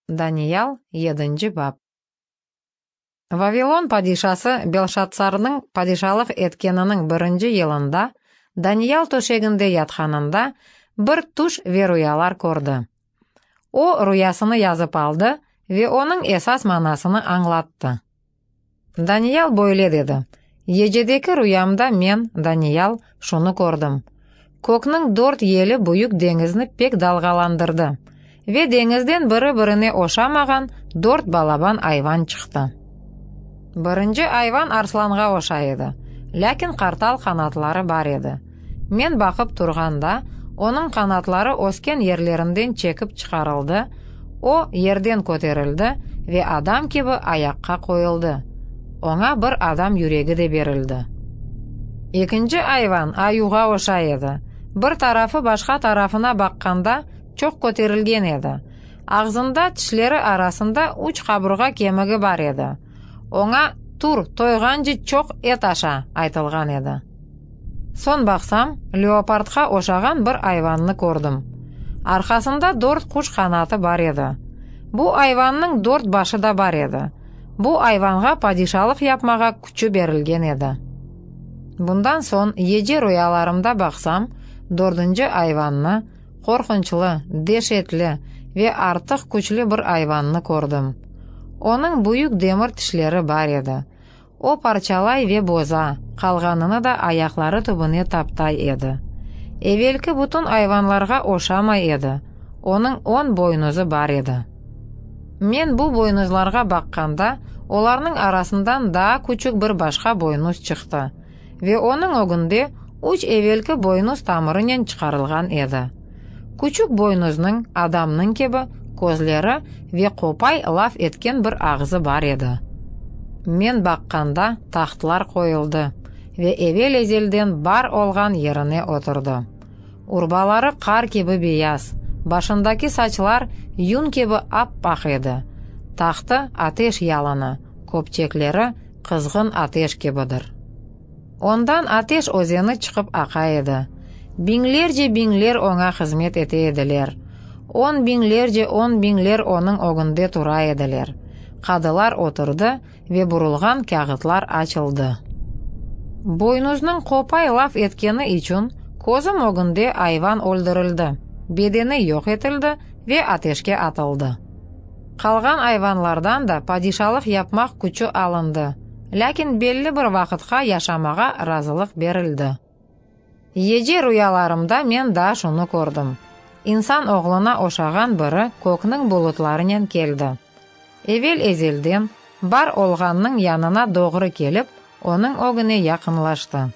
Даниял 7 бап. Вавилон падишасы Белшатсарның падишалық еткенінің 1 елында Даниял төшегінде ятханында бір туш ве руялар көрді. О руясыны язып алды ве оның esas манасыны аңлатты. Даниял böyle dedi. Ежедегі руямда мен, Даниял, шуны көрдім. Көкнің 4 елі бұйық деңізні пек далғаландырды. Ве деңізден бірі-біріне ошамаған 4 балабан айван шықты. Бірінші айван арсланға оша еді, ләкин қартал қанатлары бар еді. Мен бақып тұрғанда, оның қанатлары оскен ерлерінден чекіп шығарылды, о ерден көтерілді ве адам кебі аяққа қойылды. Оңа бір адам юрегі де берілді. Екінші айван аюға оша еді. Бір тарафы башқа тарафына баққанда çok көтерілген еді. Ағзында тішлері арасында уч қабырға кемігі бар еді. Оңа тур тойғанжы çok ет аша айтылған еді. Сон бақсам, леопардқа ошаған бір айванны көрдім. Арқасында 4 құш қанаты бар еді. Бұ айванның 4 башы да бар еді. Бұ айванға падишалық yapmaға күчі берілген еді. Бұндан сон еже рüyalarımda бақсам, 4 айванны, қорқыншылы, дешетлі ве артық күчлі бір айванны көрдім. Оның бұйық демір тішлері бар еді. О парчалай ве боза, қалғаныны да аяқлары түбіне таптай еді. Евелкі бұтын айванларға ошамай еді. Оның 10 бойнузы бар еді. Мен бұ бойнузларға баққанда, оларның арасындан да күчік бір башқа бойнуз шықты. Ве оның огынде 3 евелкі бойнуз тамырынен шығарылған еді. Күчік бойнузның адамның кебі көзлері ве қопай лаф еткен бір ағзы бар еді. Мен баққанда тақтылар қойылды ве евел езелден бар олған еріне отырды. Урбалары қар кебі бейаз, башындаки сачлар юн кебі аппақ еді. Тақты атеш яланы, көпчеклері қызғын атеш кебідір. Ондан атеш өзені шығып ақа еді. Биңлерже биңлер оңа қызмет ете еділер. 10 биңлерже 10 биңлер оның оғынде тұра еділер. Қадылар отырды ве бұрылған кағытлар açıldı. Бойнузның қопай лаф еткені için көзім оғынде айван öldürüldü. Bedeni yok etildi ve ateşke atıldı. Қалған айванлардан да падишалық yapmaq күчі алынды. Ләкин белli бір вақытқа яшамаға разылық берілді. Еже рüyalarımda мен да шуны көрдім. İnsan oğluna ошаған бірі көкнің бұлытларынан келді. Evvel ezelden бар olğanның янына doğru келіп, оның оғыне яқынлашты.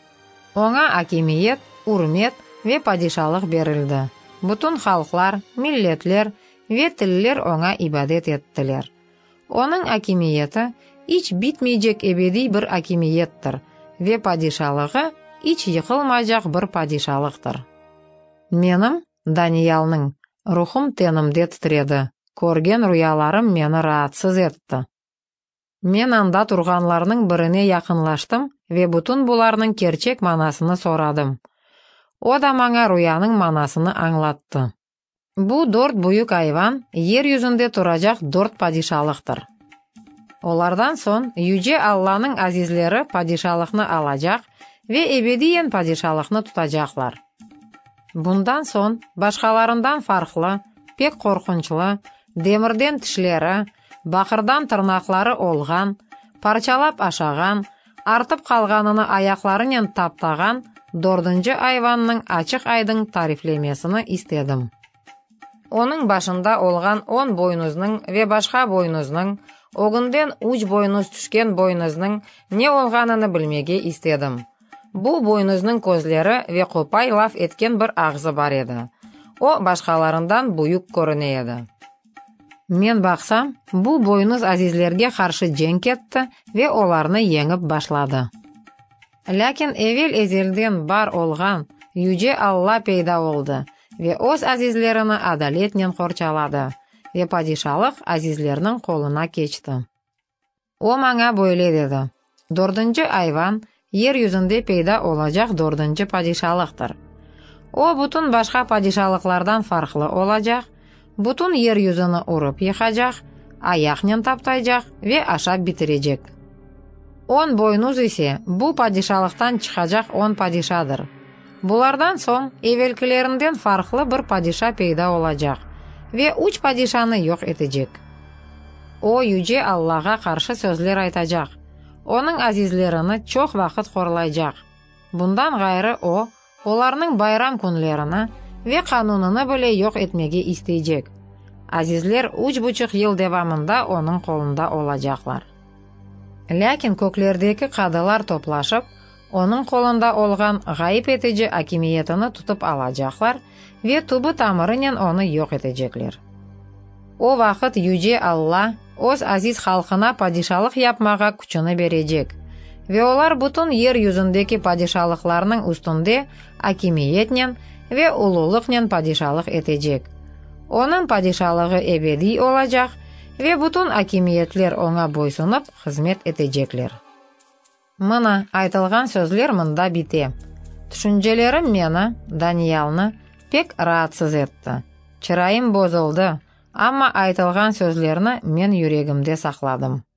Оңа акимиет, урмет ве падишалық берілді. Бүтін халықлар, миллетлер ве тіллер оңа ибадет еттілер. Оның акимиеті іч битмейчек ebedi бір акимиеттір ве падишалығы іч йықылмайжақ бір падишалықтыр. Менім, Даниялның, рухым тенімде тітреді. Көрген рüyalarым мені раатсыз етті. Мен анда тұрғанларның біріне яқынлаштым ве бүтін бұларның керчек манасыны сорадым. О да маңа рüyaның манасыны аңлатты. Бұ 4 бұйық айван ер yüzünde тұрacak 4 падишалықтыр. Олардан сон Yüce Allah'ның азизлері падишалықны алacak ve ebediyen падишалықны tutacaklar. Bundan сон башқаларından farklı, pek korkunçlı, демірден тішлері, бақырдан тырнақлары олған, парчалап ашаған, артып қалғаныны аяқларымен таптаған 4 айванның açık айдың тарифлемесini istedім. Оның башында олған 10 бойнузның ве башқа бойнузның, оғынден уч бойнуз түшкен бойнузның не олғаныны білмеге istedім. Бұ бойнузның көзлері ве қопай лаф еткен бір ағзы бар еді. О башқаларından бұйық көрінеді. Мен бақсам, бұ бойнуз азизлерге қаршы женк етті ве оларны еңіп башлады. Ләкин evvel ezelden бар олған Yüce Allah peyda oldu ve öz azizlerini adaletle korçaladı ve padişalık azizlerinin koluna geçti. O manga böyle dedi. 4 ayvan yeryüzünde peyda olacak 4 padişalıktır. O bütün başka padişalıklardan farklı olacak. butun yer yuzini urib yıkacak, ayaknen taптayacak ve aşab bitirecek. 10 boynuz ise bu padişalıktan çıkacak 10 padişadır. Bulardan soň evvelkilerinden farklı bir padişa peyda olacak ve 3 padişanı yok edecek. O yüce Allah'a karşı sözler aytacak. Onun azizlerini çok vakit korlayacak. Bundan gayrı o, onlarning bayram kunlarini ve kanununu bile yok etmegi isteyecek. Azizler 3,5 yıl devamında onun kolunda olacaklar. Lakin köklerdeki kadılar toplaşıp, onun kolunda olgan gayip etici hakimiyetini tutup alacaklar ve tubu tamırıyla onu yok edecekler. O vakit yüce Allah öz aziz halkına padişalık yapmaga küçünü verecek ve olar bütün yer yüzündeki padişalıklarının üstünde hakimiyetle ve ululukla padişalık edecek. Onun padişalığı ebedi olacak ve bütün hakimiyetler ona boysunup hizmet edecekler. Mına aytılgan sözler mında bite. Düşüncelerim meni, Daniyalny, pek rahatsız etti. Çırayım bozuldu, ama aytılgan sözlerini men yüregimde sakladım.